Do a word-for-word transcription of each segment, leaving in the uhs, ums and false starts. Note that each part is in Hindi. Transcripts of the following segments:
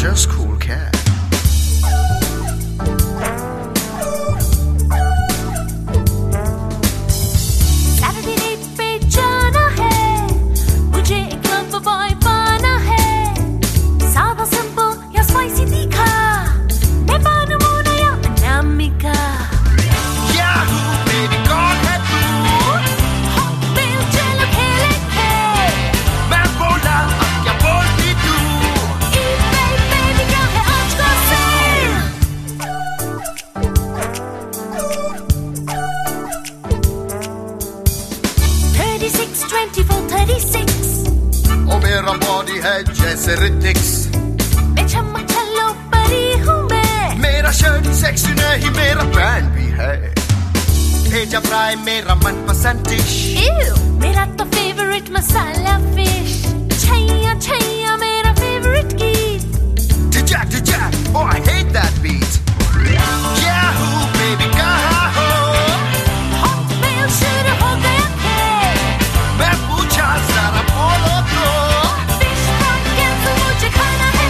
just cool cat. ओ मेरा बॉडी है जैसे रिटिक्स, मैं चमक चलो परी हूँ मैं, मेरा शर्ट सेक्सी नहीं मेरा पैंट भी है, भेजा फ्राई मेरा मनपसंद डिश, मेरा तो फेवरेट मसाला फिश, छैया छैया मेरा फेवरेट गीत, Jack to Jack, oh I hate that beat, Yahoo baby कहाँ हो, हॉटमेल शुरू हो गया है, मैं पूछा जरा बोलो तो, फिश फ्राई कैसे मुझे खाना है,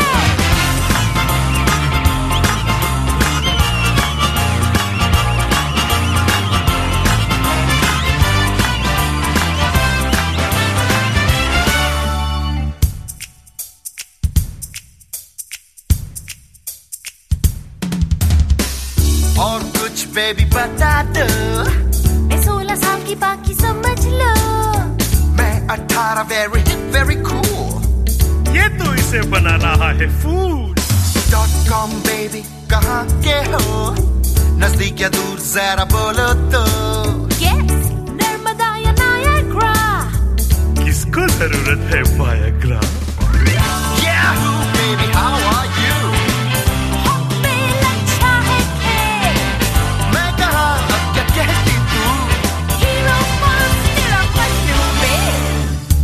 और कुछ बेबी बता दो, मैं सोलह साल की बाकी समझ लो, मैं अठारह very hip very cool, ये तो इसे बनाना है फूड डॉट कॉम बेबी कहाँ के हो, नजदीक या दूर जरा बोलो तो, yes नर्मदा या नायग्रा, किसको जरूरत है Viagra, Yahoo baby how are you, Hotmail अच्छा है खे, मैं कहाँ अब क्या कहती तू, हीरो बॉस तेरा पन्नू में,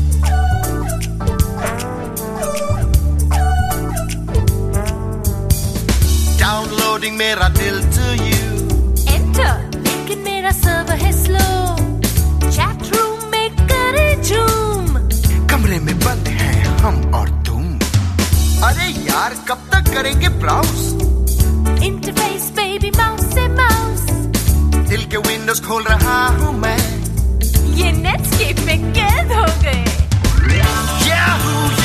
डाउनलोडिंग मेरा दिल to you, एंटर लेकिन मेरा सर्वर है स्लो, चैट रूम में करे जूम, कमरे में बंद हैं हम और तुम, अरे यार कब तक करेंगे ब्राउज, इंटरफेस बेबी माउस से माउस, दिल के विंडोज खोल रहा हूँ मैं, ये नेटस्केप में कैद हो गए, Yahoo